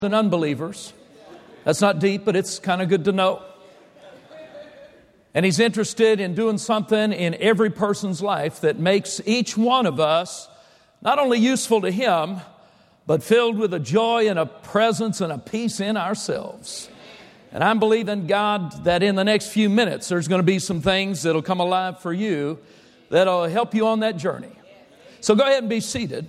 than unbelievers. That's not deep, but it's kind of good to know. And He's interested in doing something in every person's life that makes each one of us not only useful to Him, but filled with a joy and a presence and a peace in ourselves. And I'm believing God that in the next few minutes there's going to be some things that'll come alive for you that'll help you on that journey. So go ahead and be seated.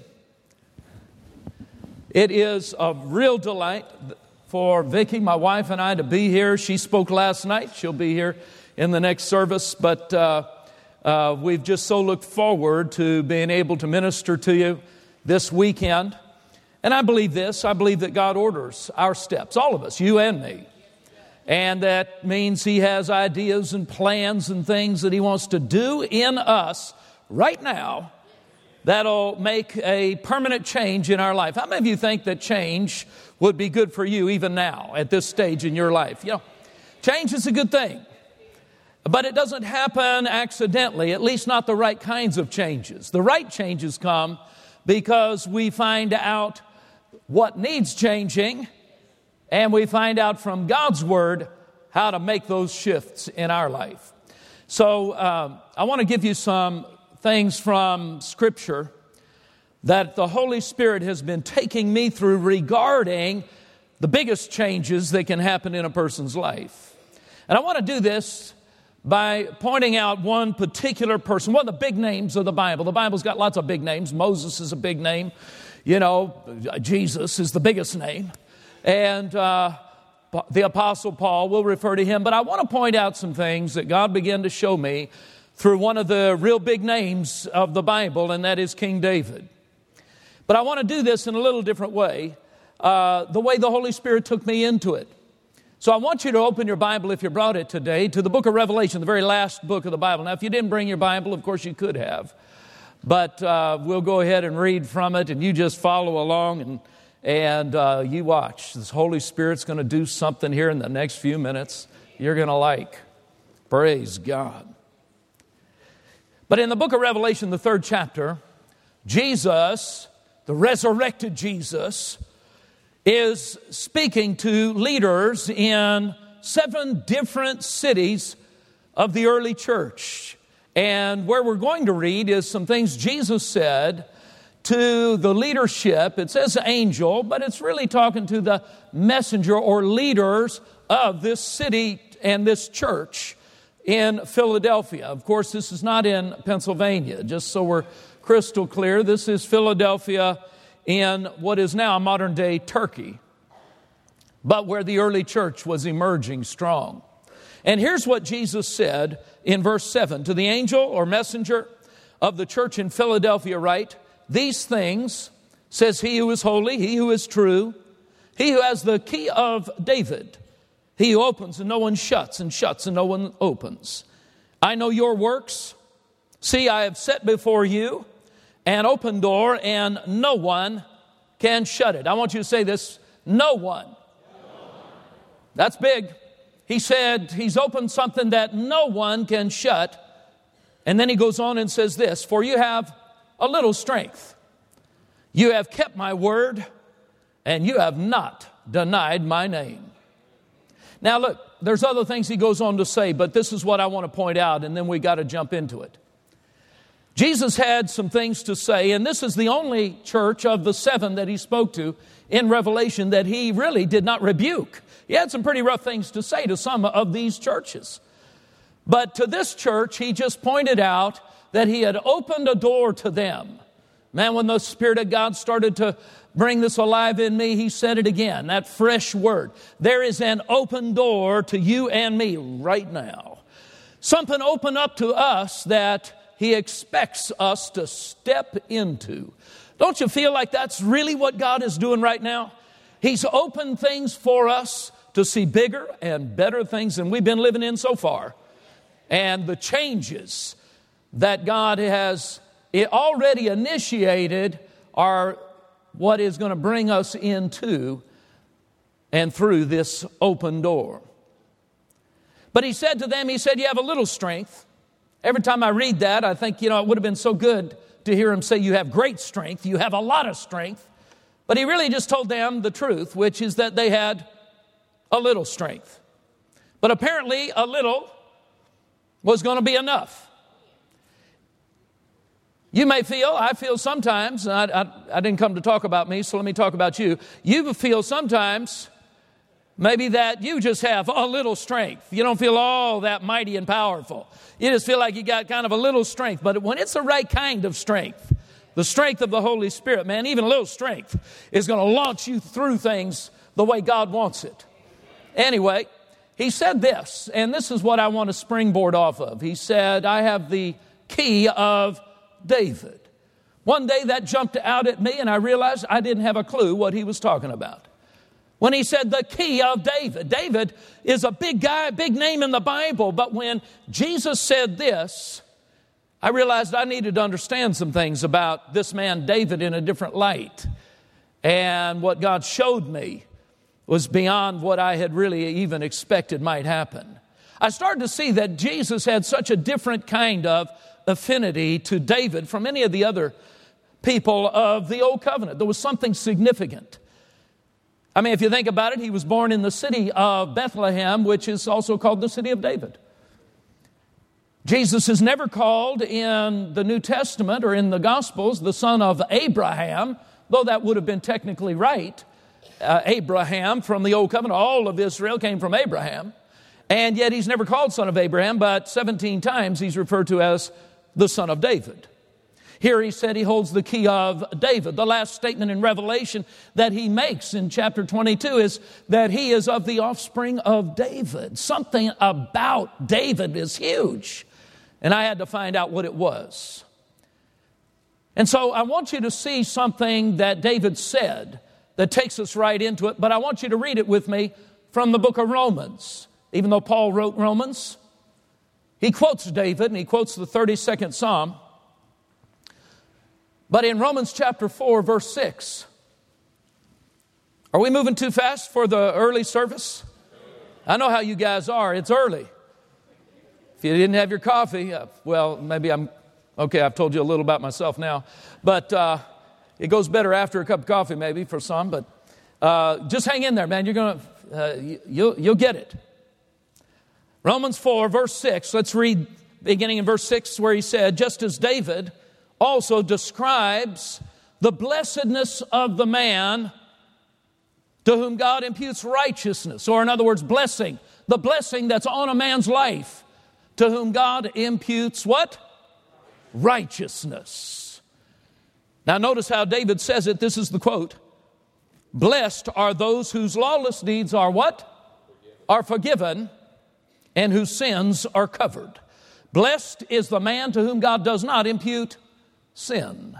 It is a real delight for Vicki, my wife, and I to be here. She spoke last night. She'll be here in the next service. But we've just so looked forward to being able to minister to you this weekend. And I believe this. I believe that God orders our steps, all of us, you and me. And that means He has ideas and plans and things that He wants to do in us right now that'll make a permanent change in our life. How many of you think that change would be good for you even now at this stage in your life? You know, change is a good thing, but it doesn't happen accidentally, at least not the right kinds of changes. The right changes come because we find out what needs changing, and we find out from God's Word how to make those shifts in our life. So I want to give you some things from Scripture that the Holy Spirit has been taking me through regarding the biggest changes that can happen in a person's life. And I want to do this by pointing out one particular person, one of the big names of the Bible. The Bible's got lots of big names. Moses is a big name. You know, Jesus is the biggest name. And the Apostle Paul, will refer to him. But I want to point out some things that God began to show me through one of the real big names of the Bible, and that is King David. But I want to do this in a little different way, the way the Holy Spirit took me into it. So I want you to open your Bible, if you brought it today, to the book of Revelation, the very last book of the Bible. Now, if you didn't bring your Bible, of course you could have. But we'll go ahead and read from it, and you just follow along and you watch. This Holy Spirit's going to do something here in the next few minutes you're going to like. Praise God. But in the book of Revelation, the 3rd chapter, Jesus, the resurrected Jesus, is speaking to leaders in 7 different cities of the early church. And where we're going to read is some things Jesus said to the leadership. It says angel, but it's really talking to the messenger or leaders of this city and this church in Philadelphia. Of course, this is not in Pennsylvania. Just so we're crystal clear, this is Philadelphia in what is now modern-day Turkey, but where the early church was emerging strong. And here's what Jesus said in verse 7. To the angel or messenger of the church in Philadelphia write, these things says He who is holy, He who is true, He who has the key of David, He who opens and no one shuts, and shuts and no one opens. I know your works. See, I have set before you an open door, and no one can shut it. I want you to say this, no one. That's big. He said He's opened something that no one can shut. And then He goes on and says this, for you have a little strength. You have kept my word, and you have not denied my name. Now look, there's other things He goes on to say, but this is what I want to point out, and then we got to jump into it. Jesus had some things to say, and this is the only church of the 7 that He spoke to in Revelation that He really did not rebuke. He had some pretty rough things to say to some of these churches. But to this church, He just pointed out that He had opened a door to them. Man, when the Spirit of God started to bring this alive in me, He said it again, that fresh word. There is an open door to you and me right now. Something opened up to us that He expects us to step into. Don't you feel like that's really what God is doing right now? He's opened things for us to see bigger and better things than we've been living in so far. And the changes that God has already initiated are what is going to bring us into and through this open door. But He said to them, He said, you have a little strength. Every time I read that, I think, it would have been so good to hear Him say, you have great strength, you have a lot of strength. But he really just told them the truth, which is that they had a little strength. But apparently a little was going to be enough. You may feel, I feel sometimes, and I didn't come to talk about me, so let me talk about you. You feel sometimes maybe that you just have a little strength. You don't feel all that mighty and powerful. You just feel like you got kind of a little strength. But when it's the right kind of strength, the strength of the Holy Spirit, man, even a little strength is going to launch you through things the way God wants it. Anyway, he said this, and this is what I want to springboard off of. He said, I have the key of David. One day that jumped out at me and I realized I didn't have a clue what he was talking about. When he said the key of David, David is a big guy, a big name in the Bible, but when Jesus said this, I realized I needed to understand some things about this man David in a different light. And what God showed me was beyond what I had really even expected might happen. I started to see that Jesus had such a different kind of affinity to David from any of the other people of the Old Covenant. There was something significant. I mean, if you think about it, he was born in the city of Bethlehem, which is also called the city of David. Jesus is never called in the New Testament or in the Gospels the son of Abraham, though that would have been technically right. Abraham from the Old Covenant, all of Israel came from Abraham. And yet he's never called son of Abraham, but 17 times he's referred to as the son of David. Here he said he holds the key of David. The last statement in Revelation that he makes in chapter 22 is that he is of the offspring of David. Something about David is huge. And I had to find out what it was. And so I want you to see something that David said that takes us right into it, but I want you to read it with me from the book of Romans. Even though Paul wrote Romans, he quotes David and he quotes the 32nd Psalm. But in Romans chapter 4, verse 6, are we moving too fast for the early service? I know how you guys are. It's early. If you didn't have your coffee, well, maybe I've told you a little about myself now. But it goes better after a cup of coffee maybe for some. But just hang in there, man. You're going to, you'll get it. Romans 4, verse 6, let's read beginning in verse 6 where he said, just as David also describes the blessedness of the man to whom God imputes righteousness, or in other words, blessing, the blessing that's on a man's life, to whom God imputes what? Righteousness. Now notice how David says it. This is the quote. Blessed are those whose lawless deeds are what? Are forgiven, and whose sins are covered. Blessed is the man to whom God does not impute sin.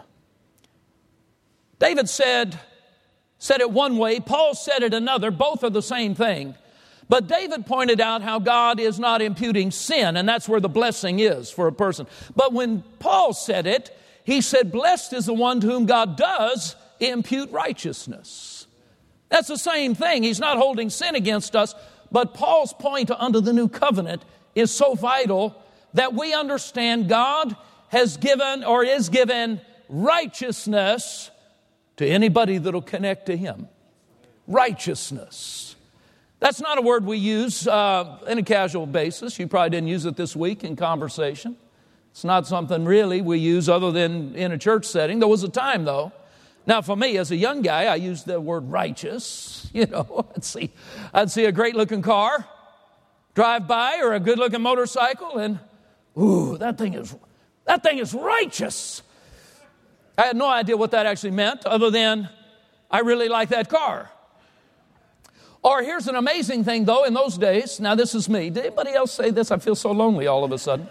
David said it one way, Paul said it another, both are the same thing. But David pointed out how God is not imputing sin, and that's where the blessing is for a person. But when Paul said it, he said, blessed is the one to whom God does impute righteousness. That's the same thing. He's not holding sin against us, but Paul's point under the new covenant is so vital that we understand God has given or is given righteousness to anybody that'll connect to him. Righteousness. That's not a word we use in a casual basis. You probably didn't use it this week in conversation. It's not something really we use other than in a church setting. There was a time, though. Now, for me, as a young guy, I used the word righteous. You know, I'd see a great-looking car drive by or a good-looking motorcycle, and, ooh, that thing is righteous. I had no idea what that actually meant other than I really like that car. Or here's an amazing thing, though, in those days. Now, this is me. Did anybody else say this? I feel so lonely all of a sudden.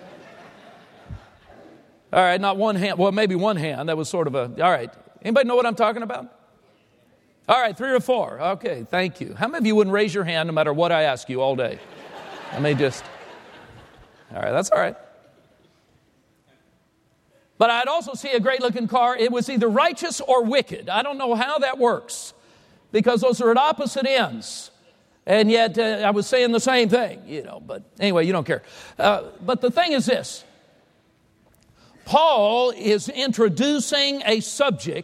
All right, not one hand. Well, maybe one hand. That was sort of all right. Anybody know what I'm talking about? All right, 3 or 4. Okay, thank you. How many of you wouldn't raise your hand no matter what I ask you all day? I may just... All right, that's all right. But I'd also see a great-looking car. It was either righteous or wicked. I don't know how that works because those are at opposite ends. And yet I was saying the same thing, you know. But anyway, you don't care. But the thing is this. Paul is introducing a subject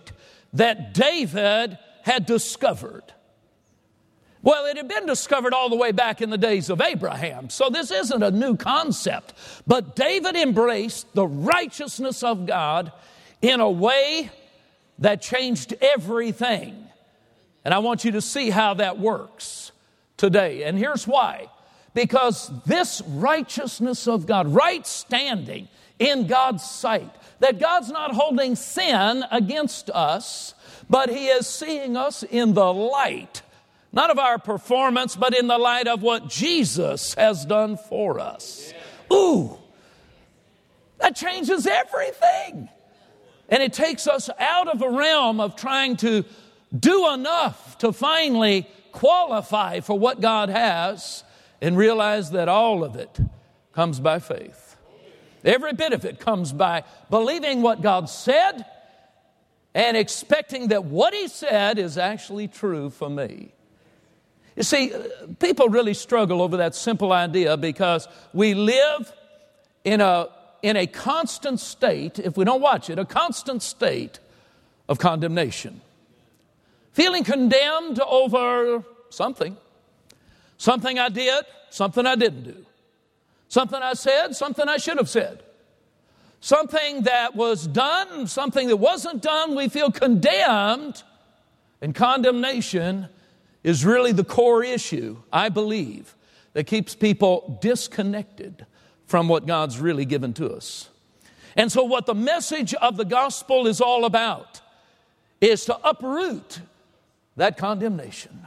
that David had discovered. Well, it had been discovered all the way back in the days of Abraham, so this isn't a new concept. But David embraced the righteousness of God in a way that changed everything. And I want you to see how that works today. And here's why. Because this righteousness of God, right standing in God's sight, that God's not holding sin against us, but He is seeing us in the light, not of our performance, but in the light of what Jesus has done for us. Ooh, that changes everything. And it takes us out of a realm of trying to do enough to finally qualify for what God has, and realize that all of it comes by faith. Every bit of it comes by believing what God said and expecting that what He said is actually true for me. You see, people really struggle over that simple idea because we live in a constant state, if we don't watch it, a constant state of condemnation. Feeling condemned over something. Something I did, something I didn't do. Something I said, something I should have said. Something that was done, something that wasn't done, we feel condemned. And condemnation is really the core issue, I believe, that keeps people disconnected from what God's really given to us. And so what the message of the gospel is all about is to uproot that condemnation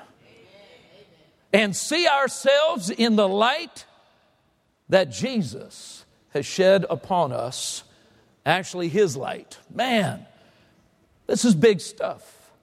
and see ourselves in the light that Jesus has shed upon us, actually His light. Man, this is big stuff.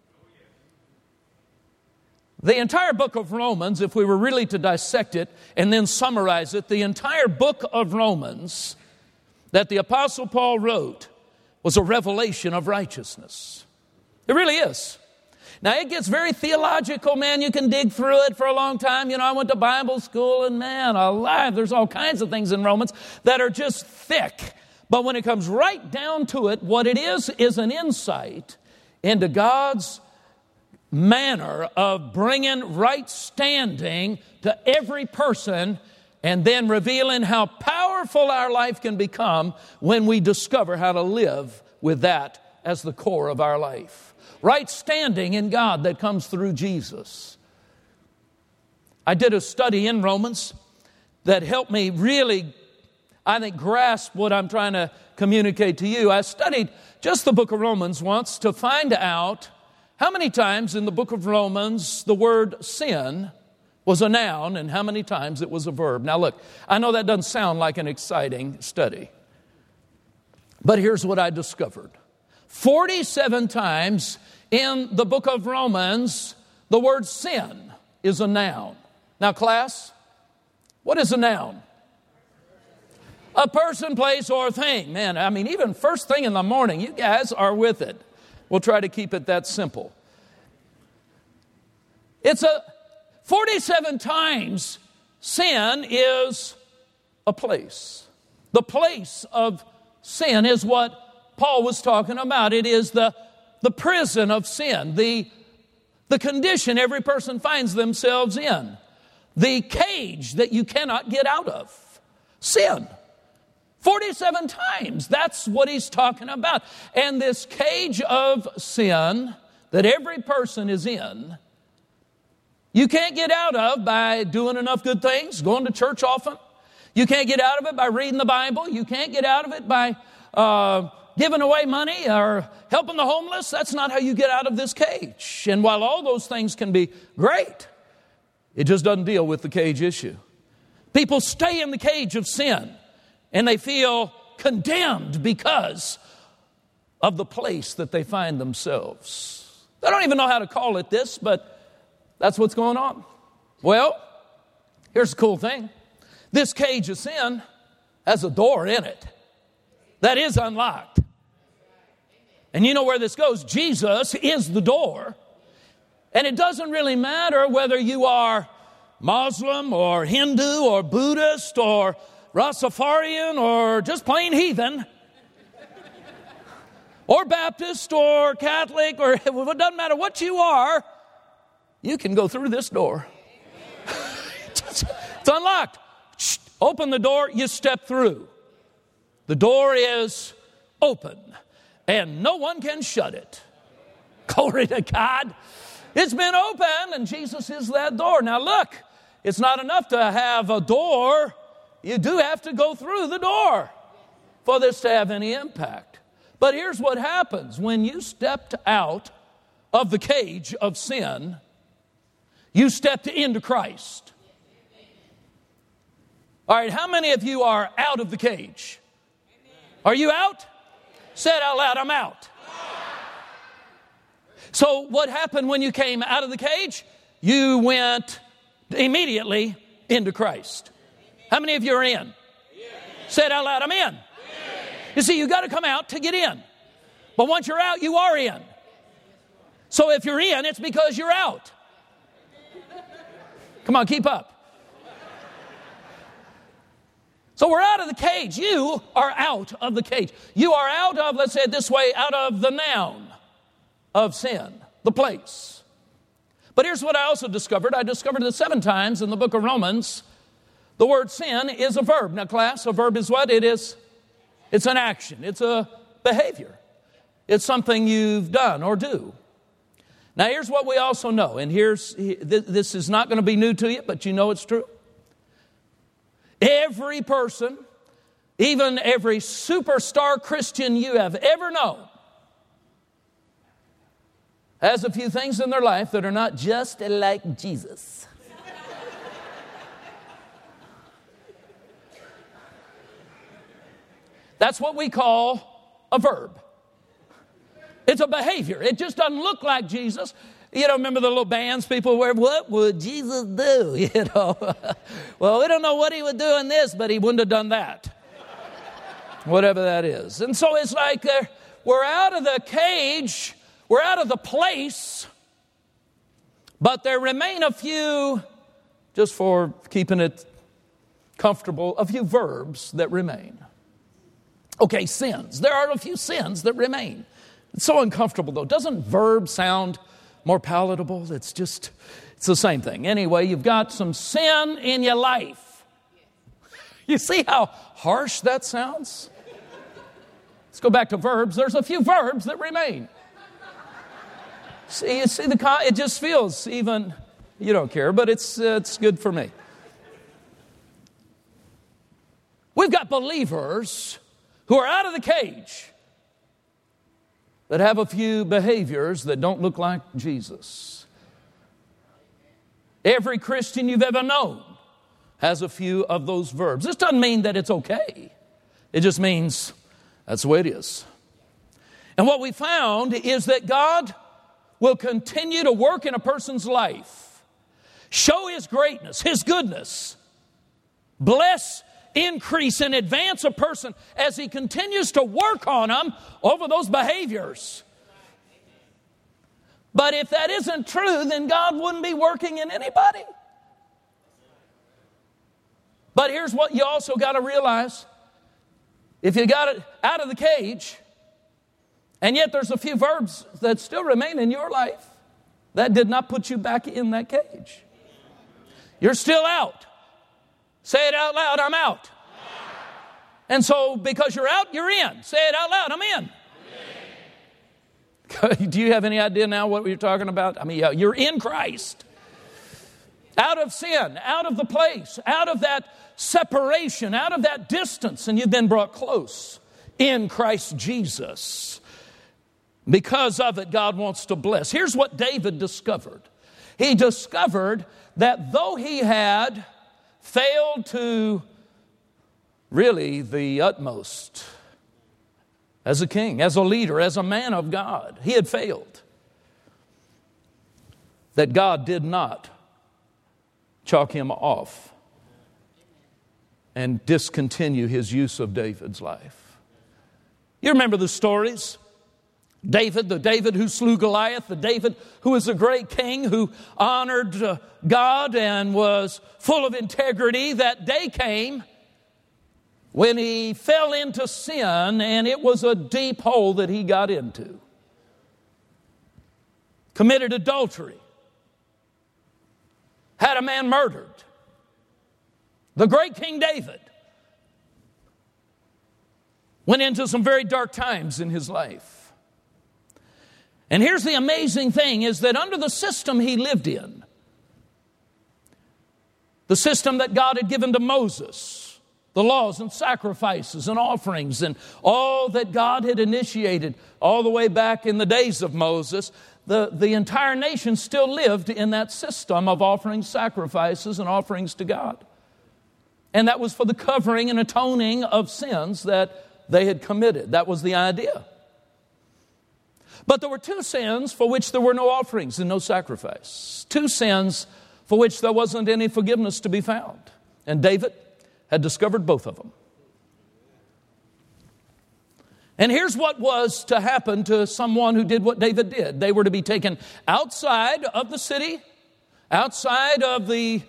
The entire book of Romans, if we were really to dissect it and then summarize it, the entire book of Romans that the Apostle Paul wrote was a revelation of righteousness. It really is. Now, it gets very theological, man. You can dig through it for a long time. I went to Bible school, and man, alive, there's all kinds of things in Romans that are just thick. But when it comes right down to it, what it is an insight into God's manner of bringing right standing to every person and then revealing how powerful our life can become when we discover how to live with that as the core of our life. Right standing in God that comes through Jesus. I did a study in Romans that helped me really, I think, grasp what I'm trying to communicate to you. I studied just the book of Romans once to find out how many times in the book of Romans the word sin was a noun and how many times it was a verb. Now look, I know that doesn't sound like an exciting study, but here's what I discovered. 47 times in the book of Romans, the word sin is a noun. Now, class, what is a noun? A person, place, or thing. Man, I mean, even first thing in the morning, you guys are with it. We'll try to keep it that simple. It's 47 times sin is a place. The place of sin is what Paul was talking about. It is the prison of sin, the condition every person finds themselves in, the cage that you cannot get out of. Sin. 47 times, that's what he's talking about. And this cage of sin that every person is in, you can't get out of by doing enough good things, going to church often. You can't get out of it by reading the Bible. You can't get out of it by giving away money or helping the homeless. That's not how you get out of this cage. And while all those things can be great, it just doesn't deal with the cage issue. People stay in the cage of sin and they feel condemned because of the place that they find themselves. They don't even know how to call it this, but that's what's going on. Well, here's the cool thing. This cage of sin has a door in it that is unlocked. And you know where this goes. Jesus is the door. And it doesn't really matter whether you are Muslim or Hindu or Buddhist or Rastafarian or just plain heathen. or Baptist or Catholic, or it doesn't matter what you are, you can go through this door. It's unlocked. Open the door, you step through. The door is open, and no one can shut it. Glory to God. It's been opened, and Jesus is that door. Now look, it's not enough to have a door. You do have to go through the door for this to have any impact. But here's what happens. When you stepped out of the cage of sin, you stepped into Christ. All right, how many of you are out of the cage? Are you out? Say it out loud, I'm out. So what happened when you came out of the cage? You went immediately into Christ. How many of you are in? Say it out loud, I'm in. You see, you got to come out to get in. But once you're out, you are in. So if you're in, it's because you're out. Come on, keep up. So we're out of the cage. You are out of the cage. You are out of, let's say it this way, out of the noun of sin, the place. But here's what I also discovered. I discovered that 7 times in the book of Romans, the word sin is a verb. Now, class, a verb is what? It's an action. It's a behavior. It's something you've done or do. Now, here's what we also know, and this is not going to be new to you, but you know it's true. Every person, even every superstar Christian you have ever known, has a few things in their life that are not just like Jesus. That's what we call a verb. It's a behavior. It just doesn't look like Jesus. You know, remember the little bands people wear? What would Jesus do? You know, well, we don't know what he would do in this, but he wouldn't have done that. Whatever that is. And so it's like we're out of the cage, we're out of the place, but there remain a few, just for keeping it comfortable, a few verbs that remain. Okay, sins. There are a few sins that remain. It's so uncomfortable, though. Doesn't verb sound more palatable? It's the same thing. Anyway, you've got some sin in your life. You see how harsh that sounds? Let's go back to verbs. There's a few verbs that remain. See, it just feels even, you don't care, but it's good for me. We've got believers who are out of the cage that have a few behaviors that don't look like Jesus. Every Christian you've ever known has a few of those verbs. This doesn't mean that it's okay. It just means that's the way it is. And what we found is that God will continue to work in a person's life, show His greatness, His goodness, bless, increase, and advance a person as He continues to work on them over those behaviors. But if that isn't true, then God wouldn't be working in anybody. But here's what you also got to realize. If you got it out of the cage, and yet there's a few verbs that still remain in your life, that did not put you back in that cage. You're still out. Say it out loud, I'm out. And so because you're out, you're in. Say it out loud, I'm in. Do you have any idea now what we're talking about? I mean, you're in Christ. Out of sin, out of the place, out of that separation, out of that distance, and you've been brought close in Christ Jesus. Because of it, God wants to bless. Here's what David discovered. He discovered that though he had failed to really the utmost as a king, as a leader, as a man of God, he had failed. That God did not chalk him off and discontinue His use of David's life. You remember the stories? David, the David who slew Goliath, the David who was a great king, who honored God and was full of integrity. That day came when he fell into sin, and it was a deep hole that he got into. Committed adultery. Had a man murdered. The great King David went into some very dark times in his life. And here's the amazing thing, is that under the system he lived in, the system that God had given to Moses, the laws and sacrifices and offerings and all that God had initiated all the way back in the days of Moses, the entire nation still lived in that system of offering sacrifices and offerings to God. And that was for the covering and atoning of sins that they had committed. That was the idea. But there were two sins for which there were no offerings and no sacrifice. Two sins for which there wasn't any forgiveness to be found. And David had discovered both of them. And here's what was to happen to someone who did what David did. They were to be taken outside of the city, outside of the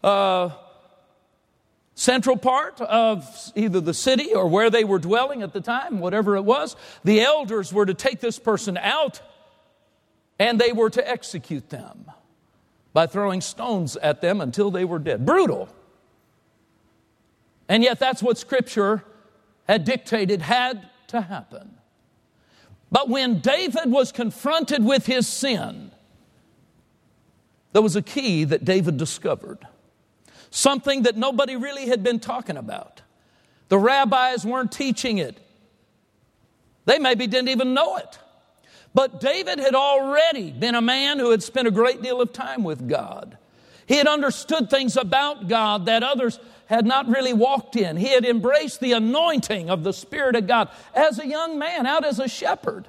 central part of either the city or where they were dwelling at the time, whatever it was. The elders were to take this person out, and they were to execute them by throwing stones at them until they were dead. Brutal. And yet that's what Scripture had dictated had to happen. But when David was confronted with his sin, there was a key that David discovered. Something that nobody really had been talking about. The rabbis weren't teaching it. They maybe didn't even know it. But David had already been a man who had spent a great deal of time with God. He had understood things about God that others had not really walked in. He had embraced the anointing of the Spirit of God as a young man, out as a shepherd.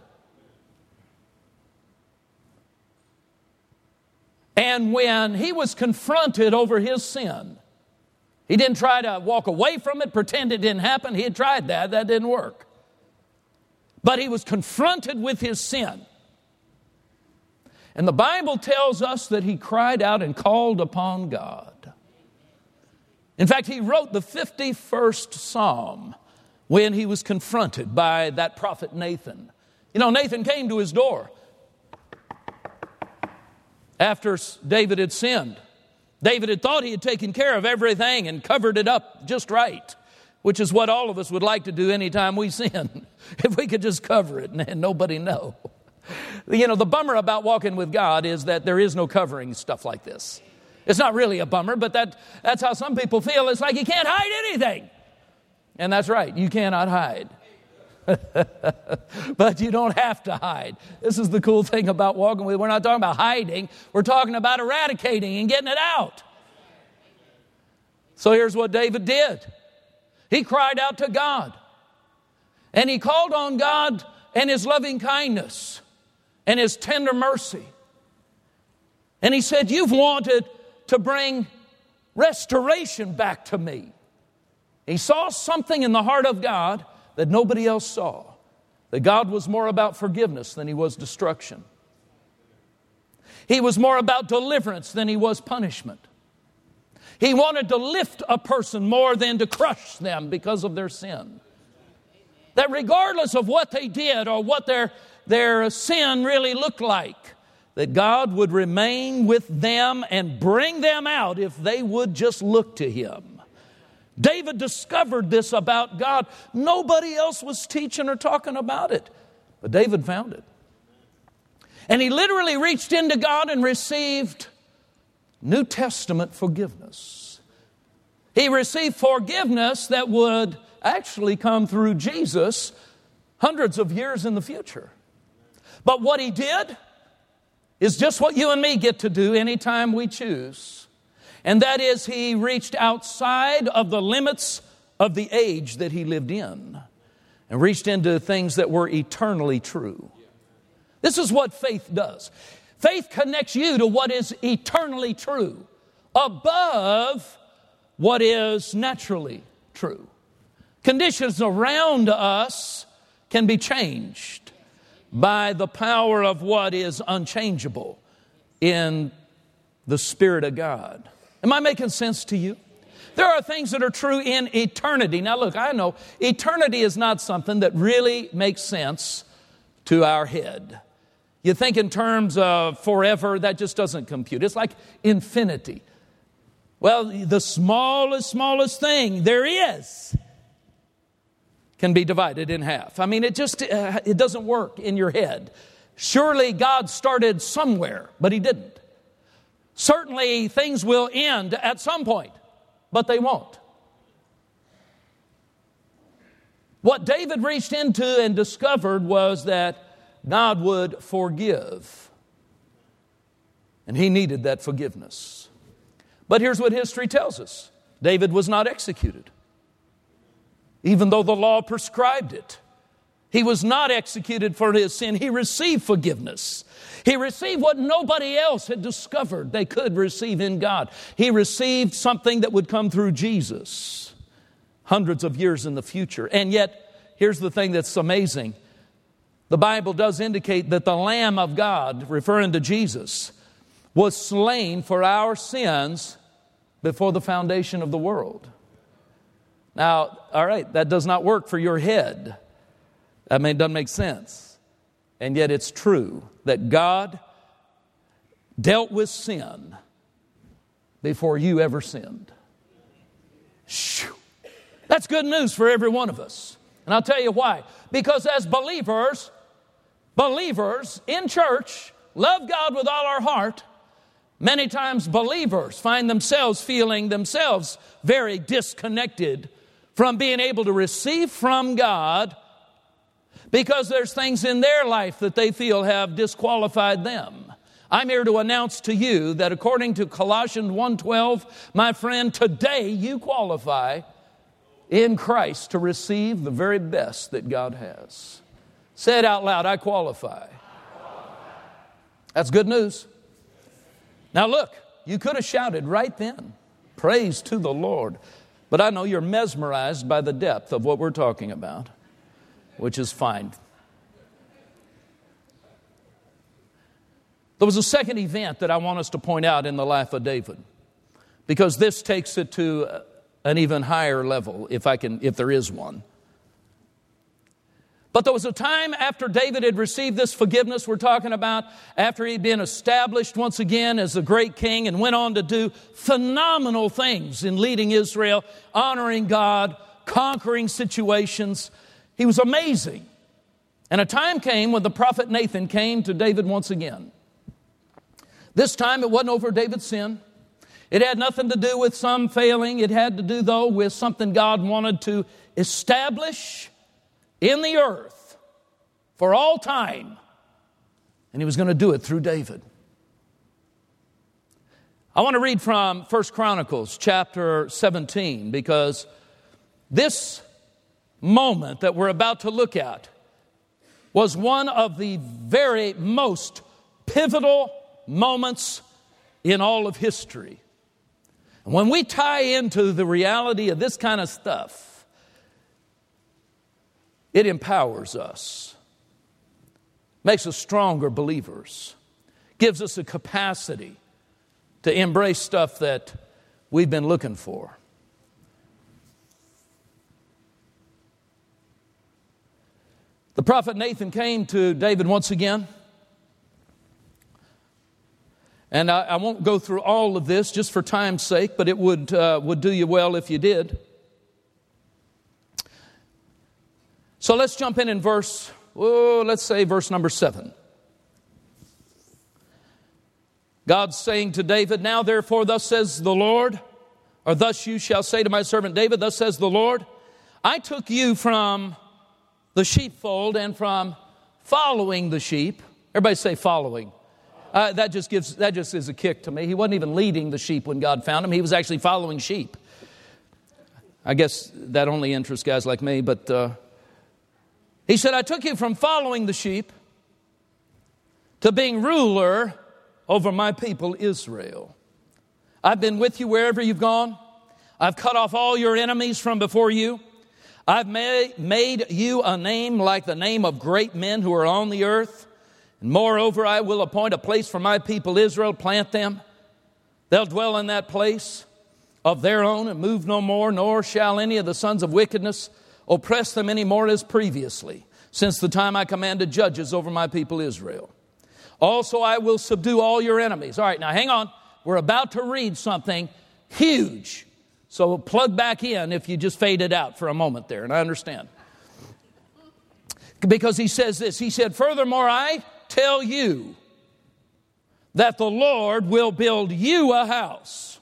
And when he was confronted over his sin, he didn't try to walk away from it, pretend it didn't happen. He had tried that. That didn't work. But he was confronted with his sin. And the Bible tells us that he cried out and called upon God. In fact, he wrote the 51st Psalm when he was confronted by that prophet Nathan. You know, Nathan came to his door after David had sinned. David had thought he had taken care of everything and covered it up just right, which is what all of us would like to do anytime we sin. If we could just cover it and nobody know. You know, the bummer about walking with God is that there is no covering stuff like this. It's not really a bummer, but that's how some people feel. It's like you can't hide anything. And that's right, you cannot hide. But you don't have to hide. This is the cool thing about walking with. We're not talking about hiding. We're talking about eradicating and getting it out. So here's what David did. He cried out to God. And he called on God and His loving kindness and His tender mercy. And he said, you've wanted to bring restoration back to me. He saw something in the heart of God that nobody else saw. That God was more about forgiveness than He was destruction. He was more about deliverance than He was punishment. He wanted to lift a person more than to crush them because of their sin. That regardless of what they did or what their sin really looked like, that God would remain with them and bring them out if they would just look to Him. David discovered this about God. Nobody else was teaching or talking about it, but David found it. And he literally reached into God and received New Testament forgiveness. He received forgiveness that would actually come through Jesus hundreds of years in the future. But what he did is just what you and me get to do anytime we choose. And that is, he reached outside of the limits of the age that he lived in and reached into things that were eternally true. This is what faith does. Faith connects you to what is eternally true, above what is naturally true. Conditions around us can be changed by the power of what is unchangeable in the Spirit of God. Am I making sense to you? There are things that are true in eternity. Now look, I know eternity is not something that really makes sense to our head. You think in terms of forever, that just doesn't compute. It's like infinity. Well, the smallest thing there is can be divided in half. I mean, it doesn't work in your head. Surely God started somewhere, but He didn't. Certainly things will end at some point, but they won't. What David reached into and discovered was that God would forgive. And he needed that forgiveness. But here's what history tells us. David was not executed, even though the law prescribed it. He was not executed for his sin. He received forgiveness. He received what nobody else had discovered they could receive in God. He received something that would come through Jesus hundreds of years in the future. And yet, here's the thing that's amazing. The Bible does indicate that the Lamb of God, referring to Jesus, was slain for our sins before the foundation of the world. Now, all right, that does not work for your head. I mean, it doesn't make sense. And yet it's true that God dealt with sin before you ever sinned. Shoo. That's good news for every one of us. And I'll tell you why. Because as believers in church, love God with all our heart, many times believers find themselves feeling themselves very disconnected from being able to receive from God because there's things in their life that they feel have disqualified them. I'm here to announce to you that according to Colossians 1:12, my friend, today you qualify in Christ to receive the very best that God has. Say it out loud, I qualify. That's good news. Now look, you could have shouted right then, praise to the Lord. But I know you're mesmerized by the depth of what we're talking about, which is fine. There was a second event that I want us to point out in the life of David, because this takes it to an even higher level, if there is one. But there was a time after David had received this forgiveness we're talking about, after he'd been established once again as a great king and went on to do phenomenal things in leading Israel, honoring God, conquering situations. He was amazing. And a time came when the prophet Nathan came to David once again. This time it wasn't over David's sin. It had nothing to do with some failing. It had to do, though, with something God wanted to establish in the earth for all time. And He was going to do it through David. I want to read from 1 Chronicles chapter 17, because this moment that we're about to look at was one of the very most pivotal moments in all of history. And when we tie into the reality of this kind of stuff, it empowers us, makes us stronger believers, gives us a capacity to embrace stuff that we've been looking for. The prophet Nathan came to David once again. And I won't go through all of this just for time's sake, but it would do you well if you did. So let's jump in verse number 7. God's saying to David, now therefore thus says the Lord, or thus you shall say to my servant David, thus says the Lord, I took you from the sheepfold and from following the sheep. Everybody say following. That just is a kick to me. He wasn't even leading the sheep when God found him. He was actually following sheep. I guess that only interests guys like me, but he said, I took you from following the sheep to being ruler over my people Israel. I've been with you wherever you've gone. I've cut off all your enemies from before you. I've made you a name like the name of great men who are on the earth. And moreover, I will appoint a place for my people Israel, plant them. They'll dwell in that place. of their own and move no more, nor shall any of the sons of wickedness oppress them any more as previously, since the time I commanded judges over my people Israel. Also I will subdue all your enemies. All right, now hang on. We're about to read something huge. So plug back in if you just faded out for a moment there, and I understand. Because he says this, he said, furthermore, I tell you that the Lord will build you a house.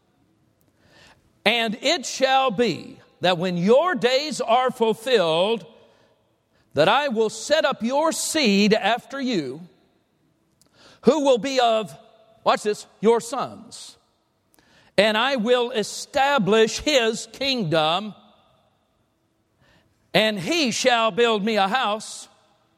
And it shall be that when your days are fulfilled, that I will set up your seed after you, who will be of, watch this, your sons. And I will establish his kingdom, and he shall build me a house,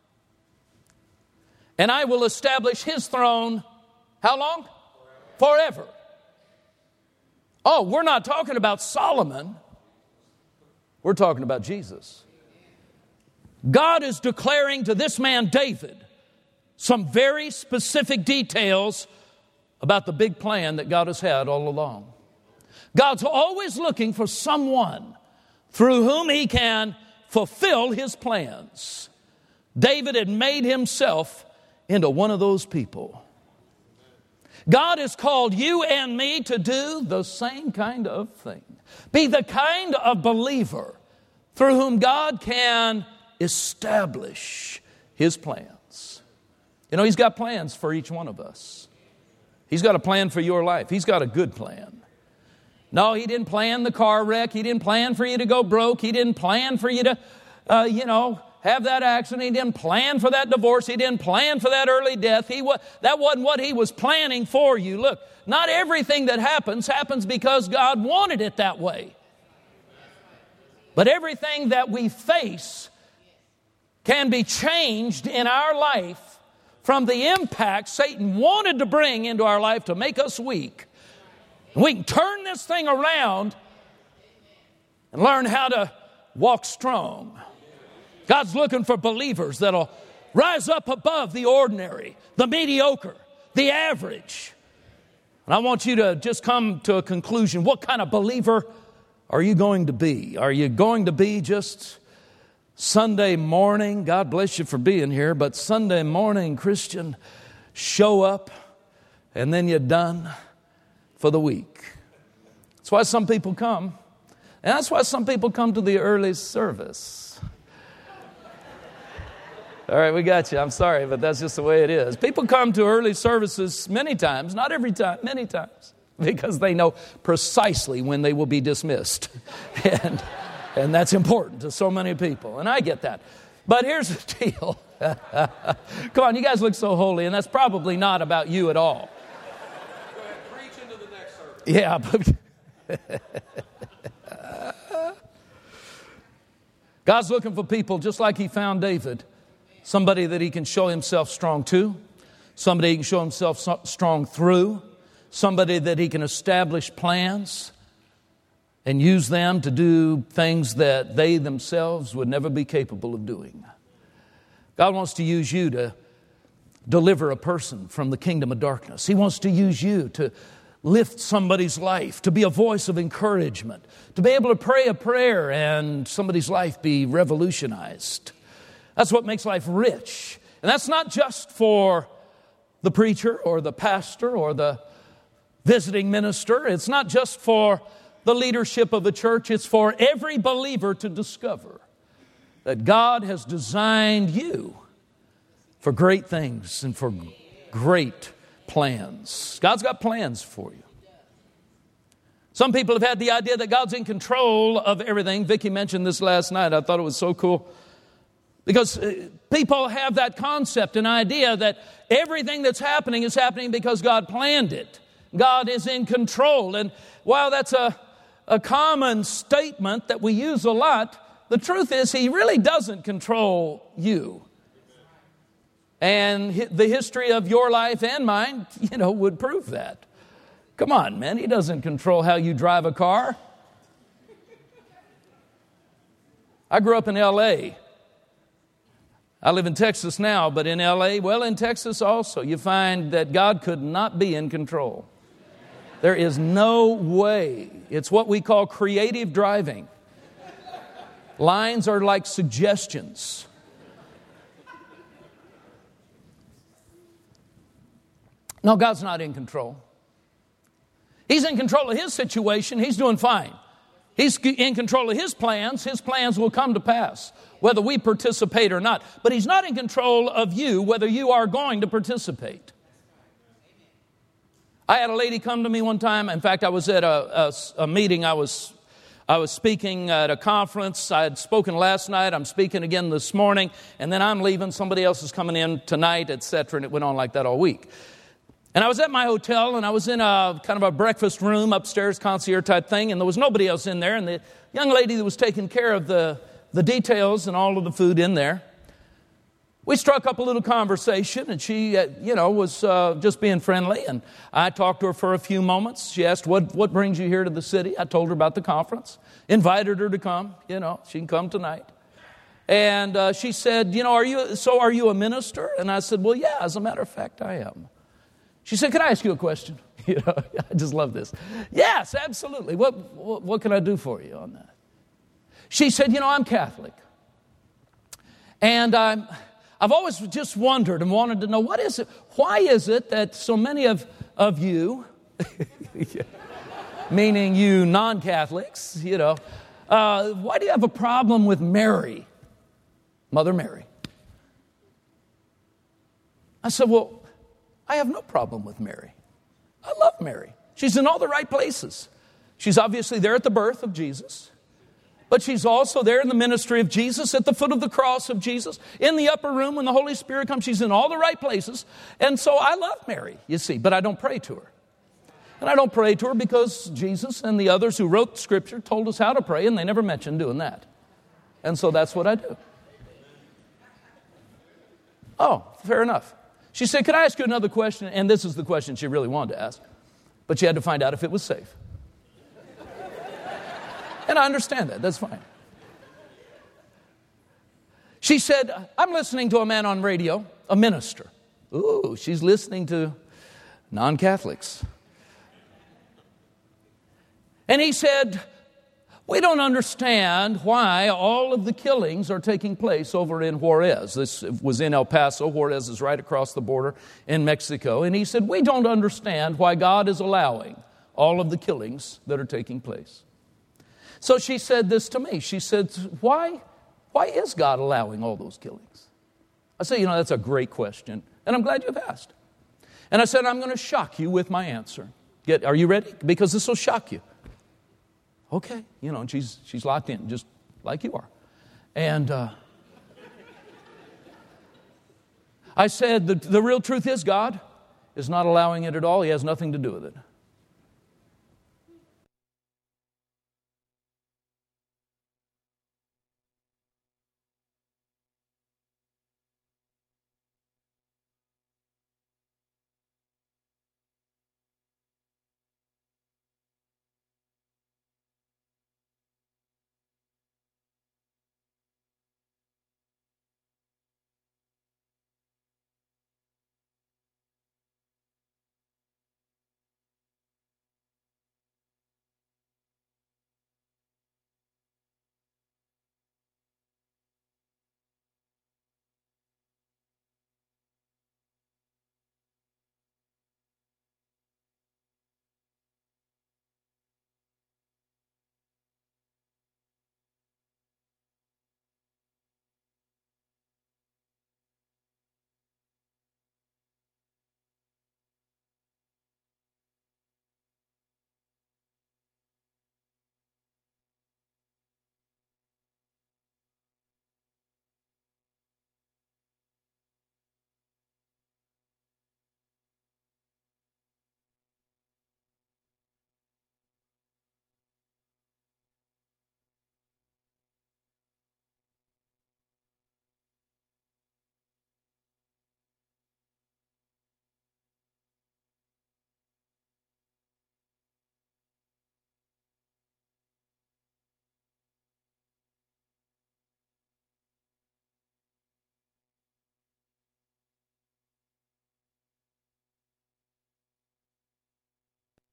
and I will establish his throne. How long? Forever. Oh, we're not talking about Solomon. We're talking about Jesus. God is declaring to this man, David, some very specific details about the big plan that God has had all along. God's always looking for someone through whom he can fulfill his plans. David had made himself into one of those people. God has called you and me to do the same kind of thing. Be the kind of believer through whom God can establish his plans. You know, he's got plans for each one of us. He's got a plan for your life. He's got a good plan. No, he didn't plan the car wreck. He didn't plan for you to go broke. He didn't plan for you to, have that accident. He didn't plan for that divorce. He didn't plan for that early death. That wasn't what he was planning for you. Look, not everything that happens because God wanted it that way. But everything that we face can be changed in our life from the impact Satan wanted to bring into our life to make us weak. We can turn this thing around and learn how to walk strong. God's looking for believers that'll rise up above the ordinary, the mediocre, the average. And I want you to just come to a conclusion. What kind of believer are you going to be? Are you going to be just Sunday morning, God bless you for being here, but Sunday morning Christian, show up and then you're done for the week? That's why some people come. And that's why some people come to the early service. All right, we got you. I'm sorry, but that's just the way it is. People come to early services many times, not every time, many times, because they know precisely when they will be dismissed. And that's important to so many people, and I get that. But here's the deal. Come on, you guys look so holy, and that's probably not about you at all. Go ahead, preach into the next service. Yeah. God's looking for people just like he found David. Somebody that he can show himself strong to. Somebody he can show himself strong through. Somebody that he can establish plans and use them to do things that they themselves would never be capable of doing. God wants to use you to deliver a person from the kingdom of darkness. He wants to use you to lift somebody's life, to be a voice of encouragement, to be able to pray a prayer and somebody's life be revolutionized. That's what makes life rich. And that's not just for the preacher or the pastor or the visiting minister. It's not just for the leadership of the church. It's for every believer to discover that God has designed you for great things and for great plans. God's got plans for you. Some people have had the idea that God's in control of everything. Vicki mentioned this last night. I thought it was so cool. Because people have that concept, an idea that everything that's happening is happening because God planned it. God is in control. And while that's a common statement that we use a lot, the truth is he really doesn't control you. And the history of your life and mine, would prove that. Come on, man. He doesn't control how you drive a car. I grew up in L.A. I live in Texas now, but in L.A., in Texas also, you find that God could not be in control. There is no way. It's what we call creative driving. Lines are like suggestions. No, God's not in control. He's in control of His situation. He's doing fine. He's in control of His plans. His plans will come to pass, whether we participate or not. But He's not in control of you, whether you are going to participate. I had a lady come to me one time. In fact, I was at a meeting. I was speaking at a conference. I had spoken last night. I'm speaking again this morning. And then I'm leaving. Somebody else is coming in tonight, etc. And it went on like that all week. And I was at my hotel, and I was in a kind of a breakfast room upstairs, concierge type thing, and there was nobody else in there. And the young lady that was taking care of the details and all of the food in there, we struck up a little conversation, and she, was just being friendly. And I talked to her for a few moments. She asked, what brings you here to the city? I told her about the conference, invited her to come. She can come tonight. And she said, are you a minister? And I said, well, yeah, as a matter of fact, I am. She said, can I ask you a question? I just love this. Yes, absolutely. What can I do for you on that? She said, I'm Catholic. And I've always just wondered and wanted to know, why is it that so many of you, meaning you non-Catholics, why do you have a problem with Mary, Mother Mary? I said, well, I have no problem with Mary. I love Mary. She's in all the right places. She's obviously there at the birth of Jesus, but she's also there in the ministry of Jesus, at the foot of the cross of Jesus, in the upper room when the Holy Spirit comes. She's in all the right places. And so I love Mary, you see, but I don't pray to her. And I don't pray to her because Jesus and the others who wrote Scripture told us how to pray, and they never mentioned doing that. And so that's what I do. Oh, fair enough. She said, could I ask you another question? And this is the question she really wanted to ask. But she had to find out if it was safe. And I understand that. That's fine. She said, I'm listening to a man on radio, a minister. Ooh, she's listening to non-Catholics. And he said, we don't understand why all of the killings are taking place over in Juarez. This was in El Paso. Juarez is right across the border in Mexico. And he said, we don't understand why God is allowing all of the killings that are taking place. So she said this to me. She said, why is God allowing all those killings? I said, that's a great question. And I'm glad you've asked. And I said, I'm going to shock you with my answer. Are you ready? Because this will shock you. Okay, and she's locked in, just like you are. And I said, the real truth is God is not allowing it at all. He has nothing to do with it.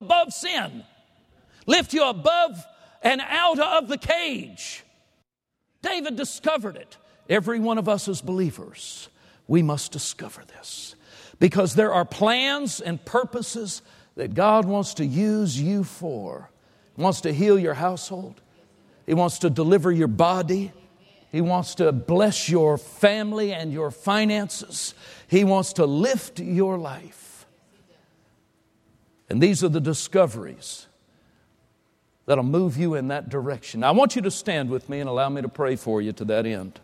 above sin, lift you above and out of the cage. David discovered it. Every one of us as believers, we must discover this, because there are plans and purposes that God wants to use you for. He wants to heal your household. He wants to deliver your body. He wants to bless your family and your finances. He wants to lift your life. And these are the discoveries that'll move you in that direction. Now, I want you to stand with me and allow me to pray for you to that end.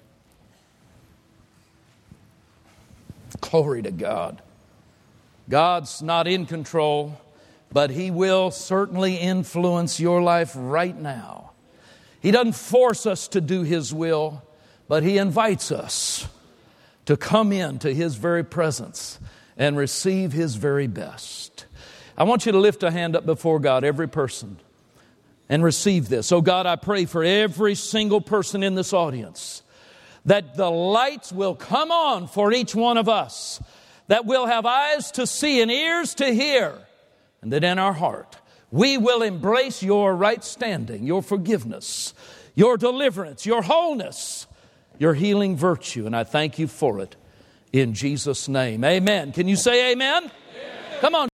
Glory to God. God's not in control, but He will certainly influence your life right now. He doesn't force us to do His will, but He invites us to come into His very presence and receive His very best. I want you to lift a hand up before God, every person, and receive this. Oh God, I pray for every single person in this audience, that the lights will come on for each one of us, that we'll have eyes to see and ears to hear, and that in our heart we will embrace your right standing, your forgiveness, your deliverance, your wholeness, your healing virtue. And I thank you for it in Jesus' name. Amen. Can you say amen? Amen. Come on.